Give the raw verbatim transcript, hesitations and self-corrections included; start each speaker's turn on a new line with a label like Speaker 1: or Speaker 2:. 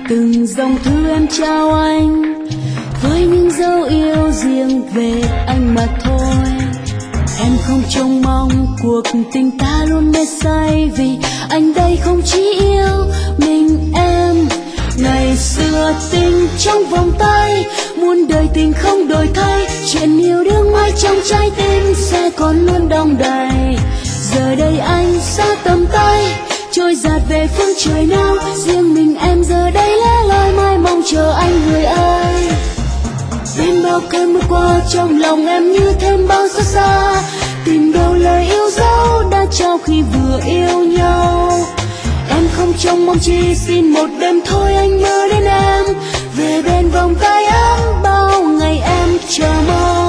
Speaker 1: từng dòng thư em trao anh với những dấu yêu riêng về anh mà thôi. Em không trông mong cuộc tình ta luôn mê say, vì anh đây không chỉ yêu mình em. Ngày xưa tình trong vòng tay, muôn đời tình không đổi thay, chuyện yêu đương mãi trong trái tim sẽ còn luôn đong đầy. Giờ đây anh xa tầm tay, trôi dạt về phương trời nào, riêng mình em giờ đây lẻ loi mai mong chờ anh người ơi. Bên bao cơn mưa qua trong lòng em như thêm bao xót xa, tìm đâu lời yêu dấu đã trao khi vừa yêu nhau. Em không trông mong chi, xin một đêm thôi anh nhớ đến em, về bên vòng tay ấm bao ngày em chờ mong.